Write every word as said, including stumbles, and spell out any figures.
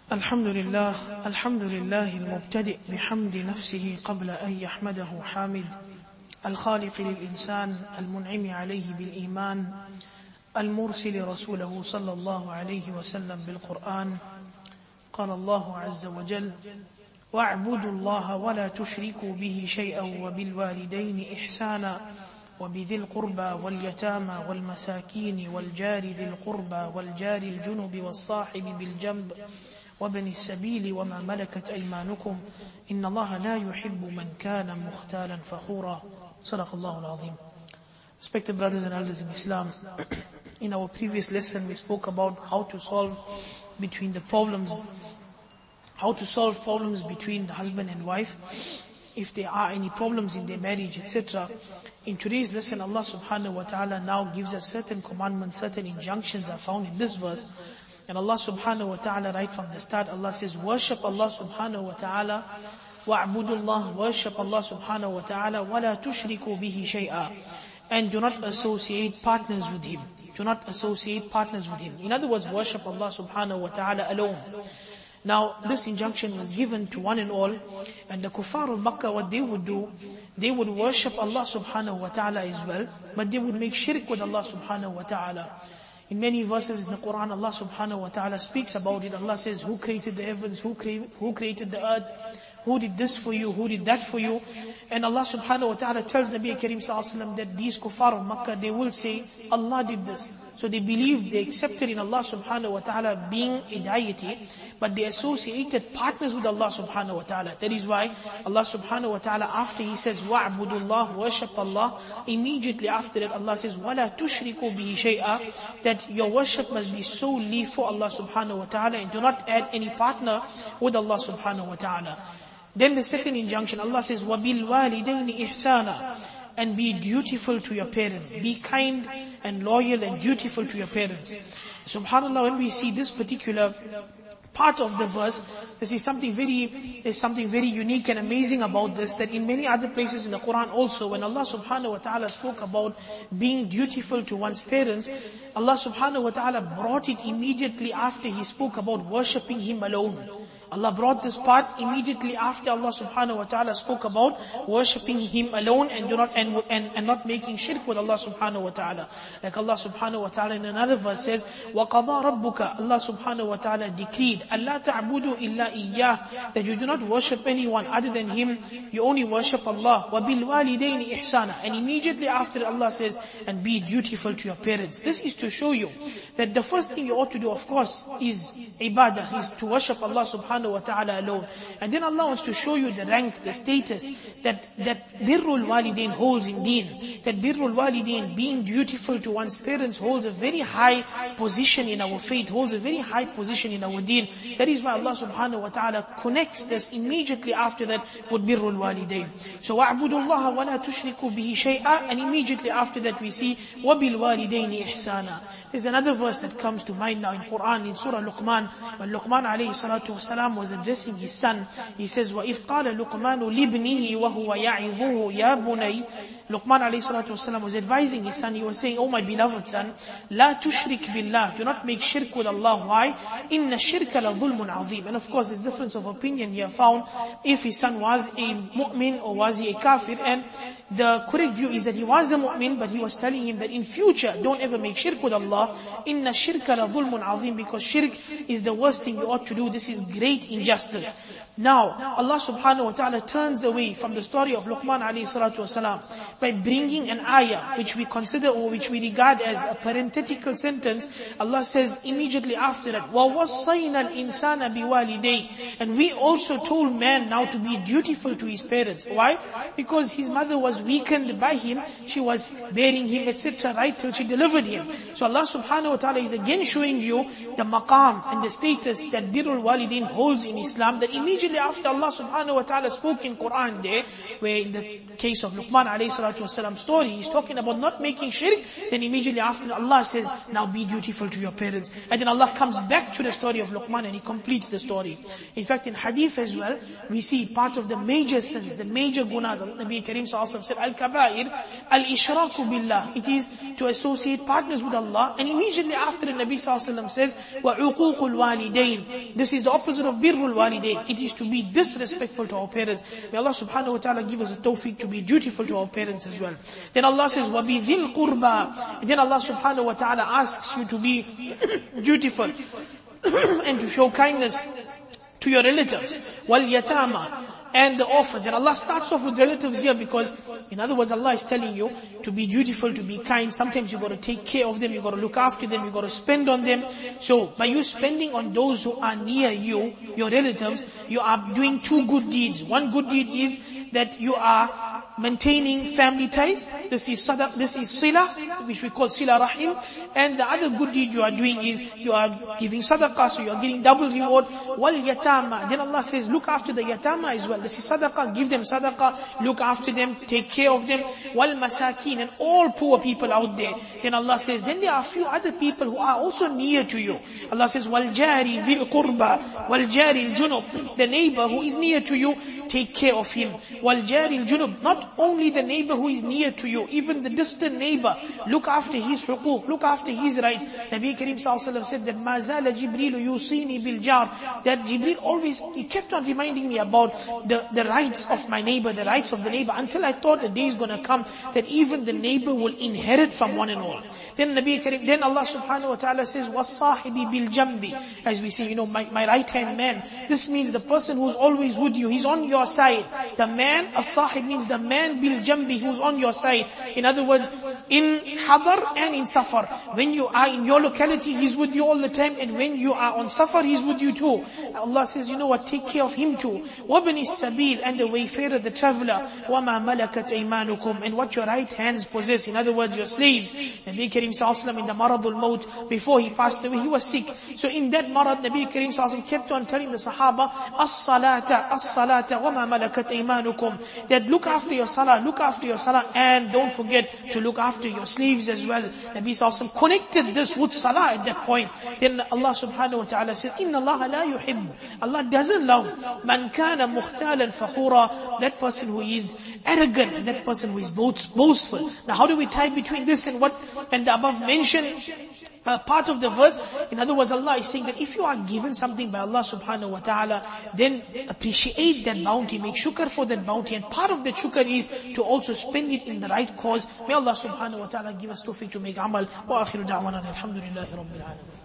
الحمد لله الحمد لله المبتدئ بحمد نفسه قبل أن يحمده حامد الخالق للإنسان المنعم عليه بالإيمان المرسل رسوله صلى الله عليه وسلم بالقرآن. قال الله عز وجل: واعبدوا الله ولا تشركوا به شيئا وبالوالدين إحسانا وبذي القربى واليتامى والمساكين والجار ذي القربى والجار الجنب والصاحب بالجنب وابن السبيل وما ملكت أيمانكم إن الله لا يحب من كان مختالا فخورا. صدق الله العظيم. Respected brothers and elders in Islam, in our previous lesson we spoke about how to solve between the problems, how to solve problems between the husband and wife, if there are any problems in their marriage, et cetera. In today's lesson, Allah subhanahu wa ta'ala now gives us certain commandments, certain injunctions are found in this verse. And Allah subhanahu wa ta'ala, right from the start, Allah says, worship Allah subhanahu wa ta'ala, wa'budullah, worship Allah subhanahu wa ta'ala, وَلَا تُشْرِكُوا بِهِ شَيْئًا, and do not associate partners with Him. Do not associate partners with Him. In other words, worship Allah subhanahu wa ta'ala alone. Now, this injunction was given to one and all, and the kuffar of Makkah, what they would do, they would worship Allah subhanahu wa ta'ala as well, but they would make shirk with Allah subhanahu wa ta'ala. In many verses in the Quran, Allah subhanahu wa ta'ala speaks about it. Allah says, who created the heavens, who, cre- who created the earth, who did this for you, who did that for you. And Allah subhanahu wa ta'ala tells Nabi Kareem sallallahu alayhi wa sallam that these kuffar of Makkah, they will say, Allah did this. So they believed, they accepted in Allah subhanahu wa ta'ala being a deity, but they associated partners with Allah subhanahu wa ta'ala. That is why Allah subhanahu wa ta'ala, after He says, wa'budullah, worship Allah, immediately after that Allah says, وَلَا تُشْرِكُوا بِهِ شَيْئًا, that your worship must be solely for Allah subhanahu wa ta'ala, and do not add any partner with Allah subhanahu wa ta'ala. Then the second injunction, Allah says, وَبِالْوَالِدَيْنِ إِحْسَانًا, and be dutiful to your parents. Be kind and loyal and dutiful to your parents. SubhanAllah, when we see this particular part of the verse, this is something very, there's something very unique and amazing about this, that in many other places in the Quran also, when Allah subhanahu wa ta'ala spoke about being dutiful to one's parents, Allah subhanahu wa ta'ala brought it immediately after He spoke about worshipping Him alone. Allah brought this part immediately after Allah subhanahu wa ta'ala spoke about worshipping Him alone and do not and, and, and not making shirk with Allah subhanahu wa ta'ala. Like Allah subhanahu wa ta'ala in another verse says, وَقَضَى رَبُّكَ, Allah subhanahu wa ta'ala decreed, أَلَّا تَعْبُدُوا إِلَّا إِيَّاهُ, that you do not worship anyone other than Him, you only worship Allah. وَبِالْوَالِدَيْنِ إِحْسَانًا, and immediately after Allah says, and be dutiful to your parents. This is to show you that the first thing you ought to do, of course, is ibadah, is to worship Allah subhanahu wa ta'ala alone. And then Allah wants to show you the rank, the status that that birrul walidain holds in deen. That birrul walidain, being dutiful to one's parents, holds a very high position in our faith, holds a very high position in our deen. That is why Allah subhanahu wa ta'ala connects this immediately after that with birrul walidain. So وَاعْبُدُوا اللَّهَ وَلَا تُشْرِكُوا بِهِ شَيْئًا, and immediately after that we see وَبِالْوَالِدَيْنِ إِحْسَانًا. There's another verse that comes to mind now in Quran, in Surah Luqman, when Luqman alayhi salatu wasalam was addressing his son. He says, وَإِذْ قَالَ لُقْمَانُ لِابْنِهِ وَهُوَ يَعِظُهُ يَا بُنَيْ. Luqman alayhi salatu wasalam was advising his son. He was saying, oh my beloved son, لَا تُشْرِكْ بِاللَّهِ, do not make shirk with Allah. Why? إِنَّ الشِّرْكَ لَظُلْمٌ عَظِيمٌ. And of course, there's difference of opinion here found if his son was a mu'min or was he a kafir. And the correct view is that he was a mu'min, but he was telling him that in future, don't ever make shirk with Allah. إِنَّ الشِّرْكَ لَظُلْمٌ عَظِيمٌ, because shirk is the worst thing you ought to do. This is great injustice. Now, Allah subhanahu wa ta'ala turns away from the story of Luqman alayhi salatu wasalam by bringing an ayah which we consider or which we regard as a parenthetical sentence. Allah says immediately after that, وَوَصَّيْنَا الْإِنسَانَ بِوَالِدَيْهِ, and we also told man now to be dutiful to his parents. Why? Because his mother was weakened by him, she was bearing him, et cetera, right till she delivered him. So Allah subhanahu wa ta'ala is again showing you the maqam and the status that birrul walidain holds holds in Islam that immediately after Allah subhanahu wa ta'ala spoke in Quran there, where in the case of Luqman alayhi salatu wasalam story, he's talking about not making shirk, then immediately after Allah says, now be dutiful to your parents. And then Allah comes back to the story of Luqman and He completes the story. In fact, in hadith as well, we see part of the major sins, the major gunas, Nabi Kareem sallallahu alaihi wasallam said, Al-Kabair, Al-Ishraku Billah. It is to associate partners with Allah. And immediately after the Nabi sallallahu alaihi wasallam says, وَعُقُوقُ الْوَالِدَيْنِ. This is the opposite of birrul walidain. It is to be disrespectful to our parents. May Allah subhanahu wa ta'ala give us a tawfiq to be dutiful to our parents as well. Then Allah says, وَبِذِي الْقُرْبَى. Then Allah subhanahu wa ta'ala asks you to be dutiful and to show kindness to your relatives. وَالْيَتَامَى. And the orphans. And Allah starts off with relatives here because, in other words, Allah is telling you to be dutiful, to be kind. Sometimes you got to take care of them, you got to look after them, you got to spend on them. So, by you spending on those who are near you, your relatives, you are doing two good deeds. One good deed is that you are maintaining family ties. This is sadaq, this is sila, which we call sila rahim. And the other good deed you are doing is you are giving sadaqah, so you are getting double reward. Wal yatama. Then Allah says, look after the yatama as well. This is sadaqah, give them sadaqah, look after them, take care of them. Wal masakin, and all poor people out there. Then Allah says, then there are a few other people who are also near to you. Allah says, wal jari dhil qurba, wal jari al-junub. The neighbor who is near to you, take care of him. Wal jari al-junub. Not only the neighbor who is near to you, even the distant neighbor, look after his huquq, look after his rights. Nabi Kareem sallallahu alaihi wasallam said that ma zala Jibreel yusini bil jar, that Jibreel always, he kept on reminding me about the, the rights of my neighbor, the rights of the neighbor, until I thought the day is going to come that even the neighbor will inherit from one and all. Then Nabi Kareem, then Allah subhanahu wa ta'ala says, was-sahibi bil jambi. As we see, you know, my, my right hand man. This means the person who's always with you, he's on your side. The man, as-sahib means the man bil jambi, who's on your side. In other words, in hadar and in safar. When you are in your locality, he's with you all the time, and when you are on safar, he's with you too. Allah says, you know what, take care of him too. وَبْنِ السَّبِيلِ, and the wayfarer, the traveler. وَمَا مَلَكَتْ أَيْمَانُكُمْ, and what your right hands possess. In other words, your slaves. Nabi Kareem sallallahu alaihi wasallam in the maradul maut, before he passed away, he was sick. So in that marad, Nabi Kareem sallallahu alaihi wasallam kept on telling the Sahaba, as-salata, as-salata, وَمَا مَلَكَتْ أَيْمَانُكُمْ, that look after your salah, look after your salah, and don't forget to look after your slaves as well. Nabi sallallahu alaihi wasallam connected this with salah at that point. Then Allah subhanahu wa ta'ala says, Inna Allah la yuhib. Allah doesn't love man kana mukhtalan fakhura, that person who is arrogant, that person who is boastful. Now how do we tie between this and what, and the above mentioned Uh, part of the verse? In other words, Allah is saying that if you are given something by Allah subhanahu wa ta'ala, then appreciate that bounty, make shukr for that bounty, and part of that shukr is to also spend it in the right cause. May Allah subhanahu wa ta'ala give us tawfiq to make amal. Wa akhiru da'wana alhamdulillahi rabbil alamin.